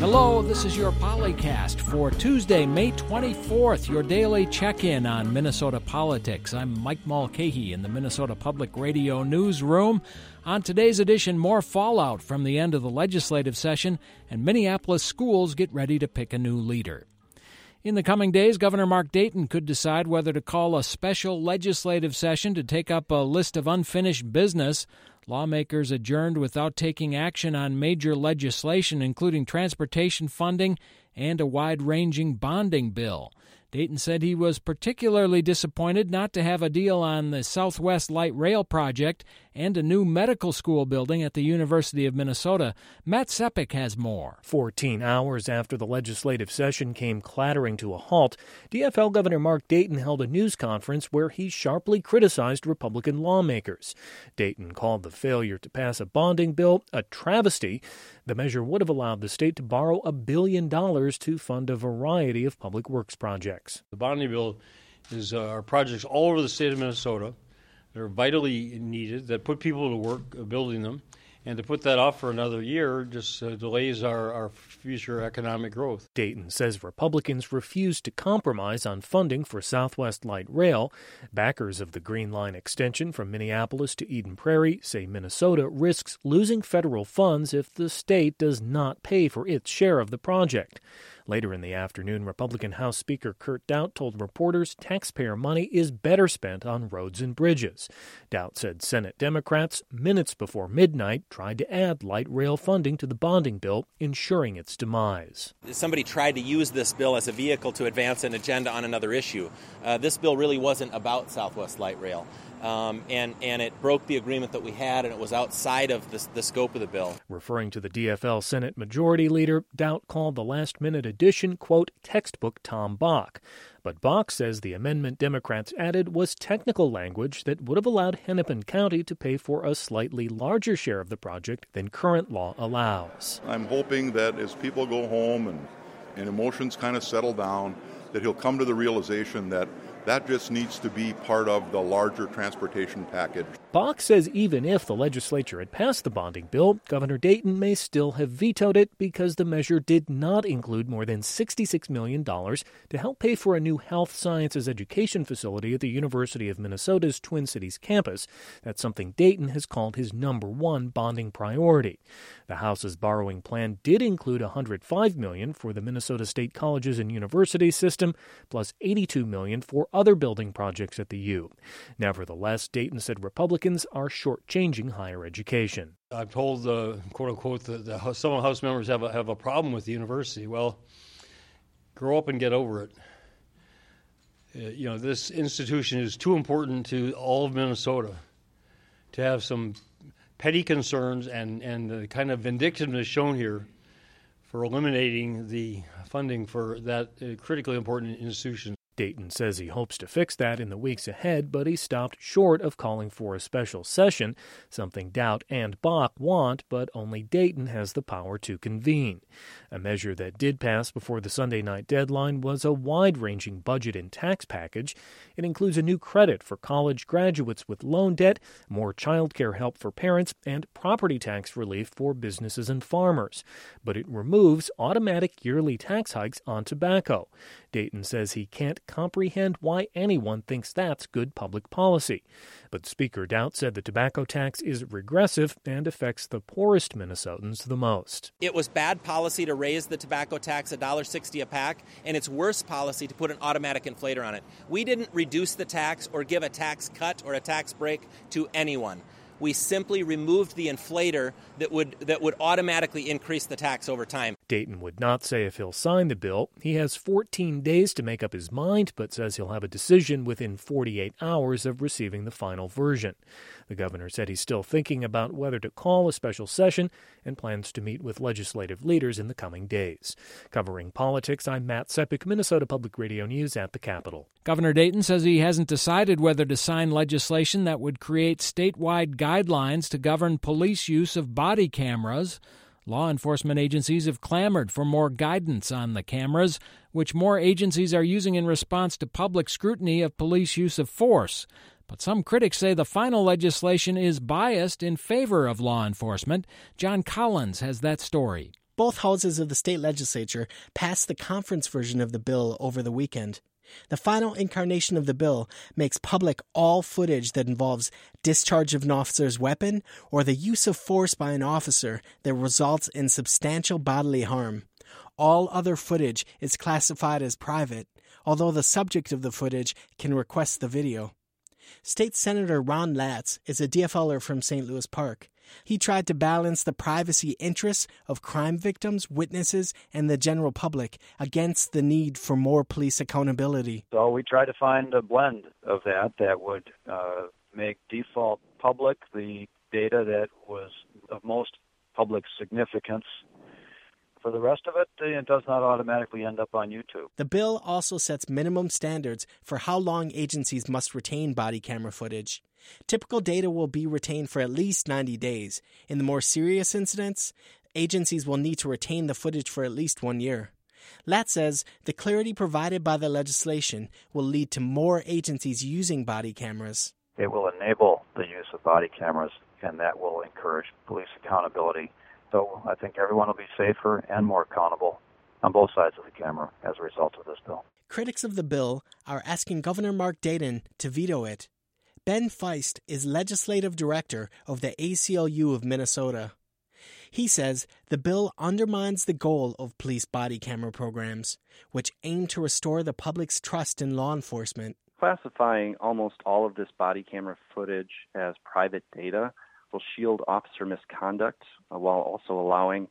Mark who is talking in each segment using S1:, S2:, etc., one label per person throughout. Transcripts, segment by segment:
S1: Hello, this is your Polycast for Tuesday, May 24th, your daily check-in on Minnesota politics. I'm Mike Mulcahy in the Minnesota Public Radio newsroom. On today's edition, more fallout from the end of the legislative session, and Minneapolis schools get ready to pick a new leader. In the coming days, Governor Mark Dayton could decide whether to call a special legislative session to take up a list of unfinished business. Lawmakers adjourned without taking action on major legislation, including transportation funding and a wide-ranging bonding bill. Dayton said he was particularly disappointed not to have a deal on the Southwest Light Rail project and a new medical school building at the University of Minnesota. Matt Sepik has more.
S2: 14 hours after the legislative session came clattering to a halt, DFL Governor Mark Dayton held a news conference where he sharply criticized Republican lawmakers. Dayton called the failure to pass a bonding bill a travesty. The measure would have allowed the state to borrow $1 billion to fund a variety of public works projects.
S3: The bonding bill is our projects all over the state of Minnesota that are vitally needed, that put people to work building them, and to put that off for another year just delays our future economic growth.
S2: Dayton says Republicans refused to compromise on funding for Southwest Light Rail. Backers of the Green Line extension from Minneapolis to Eden Prairie say Minnesota risks losing federal funds if the state does not pay for its share of the project. Later in the afternoon, Republican House Speaker Kurt Daudt told reporters taxpayer money is better spent on roads and bridges. Daudt said Senate Democrats, minutes before midnight, tried to add light rail funding to the bonding bill, ensuring its demise.
S4: Somebody tried to use this bill as a vehicle to advance an agenda on another issue. This bill really wasn't about Southwest Light Rail. And it broke the agreement that we had, and it was outside of the scope of the bill.
S2: Referring to the DFL Senate Majority Leader, Daudt called the last-minute addition, quote, textbook Tom Bach. But Bach says the amendment Democrats added was technical language that would have allowed Hennepin County to pay for a slightly larger share of the project than current law allows.
S5: I'm hoping that as people go home and emotions kind of settle down, that he'll come to the realization that just needs to be part of the larger transportation package.
S2: Bach says even if the legislature had passed the bonding bill, Governor Dayton may still have vetoed it because the measure did not include more than $66 million to help pay for a new health sciences education facility at the University of Minnesota's Twin Cities campus. That's something Dayton has called his number one bonding priority. The House's borrowing plan did include $105 million for the Minnesota State Colleges and Universities system, plus $82 million for other building projects at the U. Nevertheless, Dayton said Republicans are shortchanging higher education.
S3: I've told, quote-unquote, that some House members have a problem with the university. Well, grow up and get over it. This institution is too important to all of Minnesota to have some petty concerns and the kind of vindictiveness shown here for eliminating the funding for that critically important institution.
S2: Dayton says he hopes to fix that in the weeks ahead, but he stopped short of calling for a special session, something Daudt and Bach want, but only Dayton has the power to convene. A measure that did pass before the Sunday night deadline was a wide-ranging budget and tax package. It includes a new credit for college graduates with loan debt, more child care help for parents, and property tax relief for businesses and farmers. But it removes automatic yearly tax hikes on tobacco. Dayton says he can't comprehend why anyone thinks that's good public policy. But Speaker Daudt said the tobacco tax is regressive and affects the poorest Minnesotans the most.
S4: It was bad policy to raise the tobacco tax $1.60 a pack, and it's worse policy to put an automatic inflator on it. We didn't reduce the tax or give a tax cut or a tax break to anyone. We simply removed the inflator that would automatically increase the tax over time.
S2: Dayton would not say if he'll sign the bill. He has 14 days to make up his mind, but says he'll have a decision within 48 hours of receiving the final version. The governor said he's still thinking about whether to call a special session and plans to meet with legislative leaders in the coming days. Covering politics, I'm Matt Sepik, Minnesota Public Radio News at the Capitol.
S1: Governor Dayton says he hasn't decided whether to sign legislation that would create statewide guidelines to govern police use of body cameras. Law enforcement agencies have clamored for more guidance on the cameras, which more agencies are using in response to public scrutiny of police use of force. But some critics say the final legislation is biased in favor of law enforcement. John Collins has that story.
S6: Both houses of the state legislature passed the conference version of the bill over the weekend. The final incarnation of the bill makes public all footage that involves discharge of an officer's weapon or the use of force by an officer that results in substantial bodily harm. All other footage is classified as private, although the subject of the footage can request the video. State Senator Ron Latz is a DFLer from St. Louis Park. He tried to balance the privacy interests of crime victims, witnesses, and the general public against the need for more police accountability.
S7: So we tried to find a blend of that would make default public the data that was of most public significance. For the rest of it, it does not automatically end up on YouTube.
S6: The bill also sets minimum standards for how long agencies must retain body camera footage. Typical data will be retained for at least 90 days. In the more serious incidents, agencies will need to retain the footage for at least 1 year. Latz says the clarity provided by the legislation will lead to more agencies using body cameras.
S7: It will enable the use of body cameras, and that will encourage police accountability. So I think everyone will be safer and more accountable on both sides of the camera as a result of this bill.
S6: Critics of the bill are asking Governor Mark Dayton to veto it. Ben Feist is legislative director of the ACLU of Minnesota. He says the bill undermines the goal of police body camera programs, which aim to restore the public's trust in law enforcement.
S8: Classifying almost all of this body camera footage as private data will shield officer misconduct while also allowing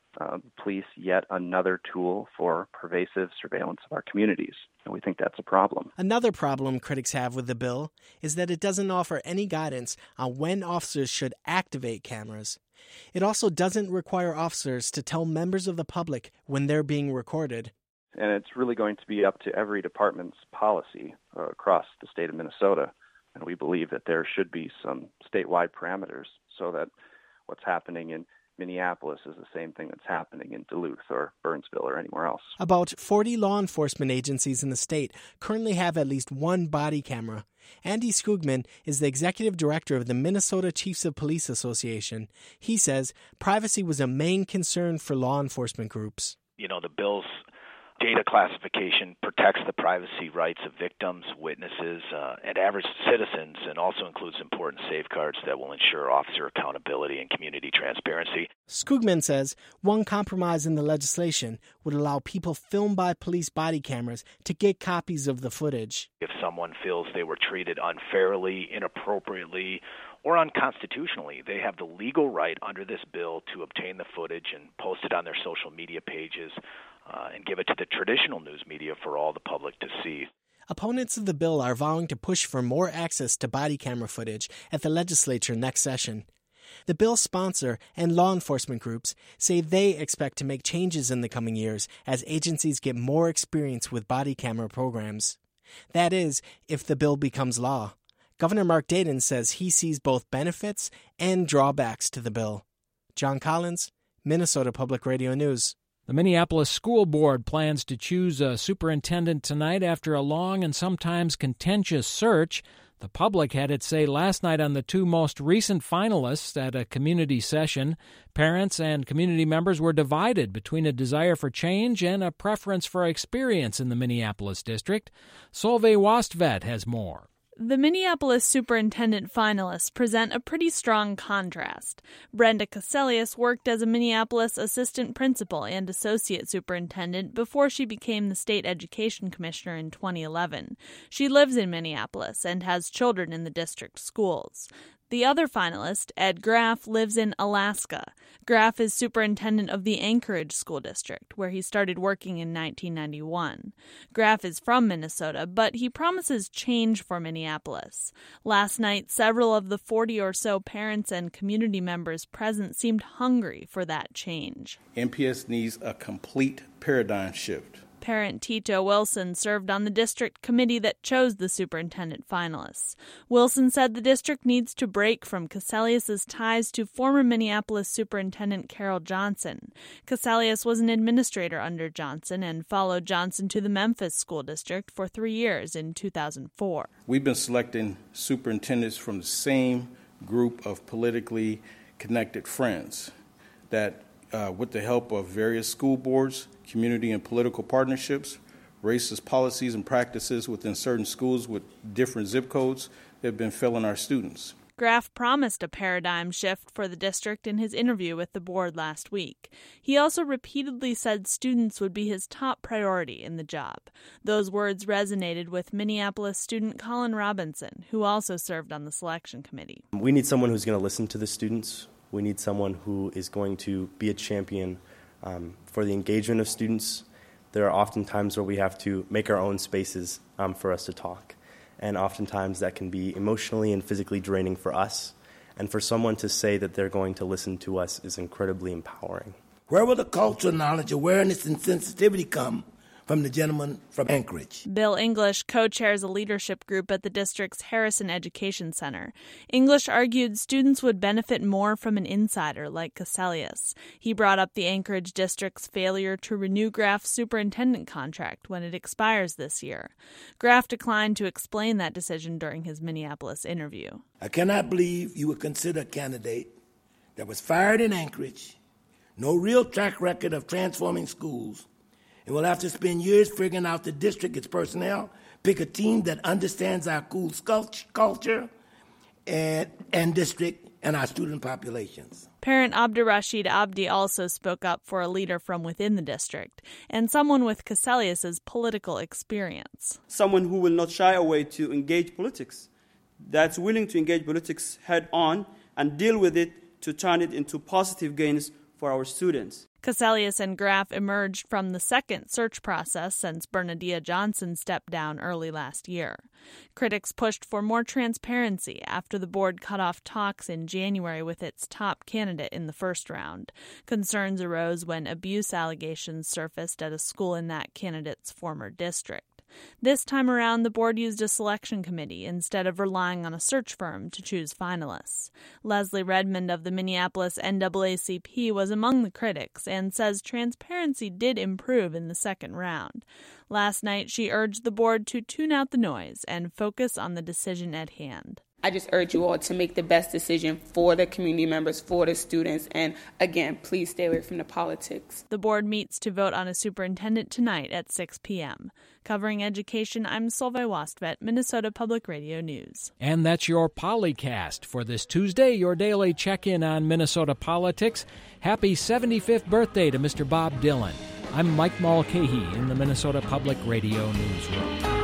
S8: police yet another tool for pervasive surveillance of our communities. And we think that's a problem.
S6: Another problem critics have with the bill is that it doesn't offer any guidance on when officers should activate cameras. It also doesn't require officers to tell members of the public when they're being recorded.
S8: And it's really going to be up to every department's policy across the state of Minnesota. And we believe that there should be some statewide parameters so that what's happening in Minneapolis is the same thing that's happening in Duluth or Burnsville or anywhere else.
S6: About 40 law enforcement agencies in the state currently have at least one body camera. Andy Skugman is the executive director of the Minnesota Chiefs of Police Association. He says privacy was a main concern for law enforcement groups.
S9: The bill's data classification protects the privacy rights of victims, witnesses, and average citizens, and also includes important safeguards that will ensure officer accountability and community transparency.
S6: Skugman says one compromise in the legislation would allow people filmed by police body cameras to get copies of the footage.
S9: If someone feels they were treated unfairly, inappropriately, or unconstitutionally, they have the legal right under this bill to obtain the footage and post it on their social media pages and give it to the traditional news media for all the public to see.
S6: Opponents of the bill are vowing to push for more access to body camera footage at the legislature next session. The bill's sponsor and law enforcement groups say they expect to make changes in the coming years as agencies get more experience with body camera programs. That is, if the bill becomes law. Governor Mark Dayton says he sees both benefits and drawbacks to the bill. John Collins, Minnesota Public Radio News.
S1: The Minneapolis School Board plans to choose a superintendent tonight after a long and sometimes contentious search. The public had its say last night on the two most recent finalists at a community session. Parents and community members were divided between a desire for change and a preference for experience in the Minneapolis district. Solveig Wastvedt has more.
S10: The Minneapolis superintendent finalists present a pretty strong contrast. Brenda Cassellius worked as a Minneapolis assistant principal and associate superintendent before she became the state education commissioner in 2011. She lives in Minneapolis and has children in the district schools. The other finalist, Ed Graff, lives in Alaska. Graff is superintendent of the Anchorage School District, where he started working in 1991. Graff is from Minnesota, but he promises change for Minneapolis. Last night, several of the 40 or so parents and community members present seemed hungry for that change.
S11: MPS needs a complete paradigm shift.
S10: Parent Tito Wilson served on the district committee that chose the superintendent finalists. Wilson said the district needs to break from Cassellius' ties to former Minneapolis Superintendent Carol Johnson. Cassellius was an administrator under Johnson and followed Johnson to the Memphis School District for 3 years in 2004.
S11: We've been selecting superintendents from the same group of politically connected friends that with the help of various school boards, community and political partnerships, racist policies and practices within certain schools with different zip codes that have been failing our students.
S10: Graff promised a paradigm shift for the district in his interview with the board last week. He also repeatedly said students would be his top priority in the job. Those words resonated with Minneapolis student Colin Robinson, who also served on the selection committee.
S12: We need someone who's going to listen to the students. We need someone who is going to be a champion for the engagement of students. There are often times where we have to make our own spaces for us to talk. And oftentimes that can be emotionally and physically draining for us. And for someone to say that they're going to listen to us is incredibly empowering.
S13: Where will the cultural knowledge, awareness, and sensitivity come from the gentleman from Anchorage?
S10: Bill English co-chairs a leadership group at the district's Harrison Education Center. English argued students would benefit more from an insider like Cassellius. He brought up the Anchorage district's failure to renew Graff's superintendent contract when it expires this year. Graff declined to explain that decision during his Minneapolis interview.
S13: I cannot believe you would consider a candidate that was fired in Anchorage, no real track record of transforming schools, and we'll have to spend years figuring out the district, its personnel, pick a team that understands our school's culture and district and our student populations.
S10: Parent Abdurrashid Abdi also spoke up for a leader from within the district and someone with Cassellius' political experience.
S14: Someone who will not shy away to engage politics, that's willing to engage politics head on and deal with it to turn it into positive gains for our students.
S10: Cassellius and Graff emerged from the second search process since Bernadette Johnson stepped down early last year. Critics pushed for more transparency after the board cut off talks in January with its top candidate in the first round. Concerns arose when abuse allegations surfaced at a school in that candidate's former district. This time around, the board used a selection committee instead of relying on a search firm to choose finalists. Leslie Redmond of the Minneapolis NAACP was among the critics and says transparency did improve in the second round. Last night, she urged the board to tune out the noise and focus on the decision at hand.
S15: I just urge you all to make the best decision for the community members, for the students, and again, please stay away from the politics.
S10: The board meets to vote on a superintendent tonight at 6 p.m. Covering education, I'm Solveig Wastvedt, Minnesota Public Radio News.
S1: And that's your Polycast for this Tuesday, your daily check-in on Minnesota politics. Happy 75th birthday to Mr. Bob Dylan. I'm Mike Mulcahy in the Minnesota Public Radio Newsroom.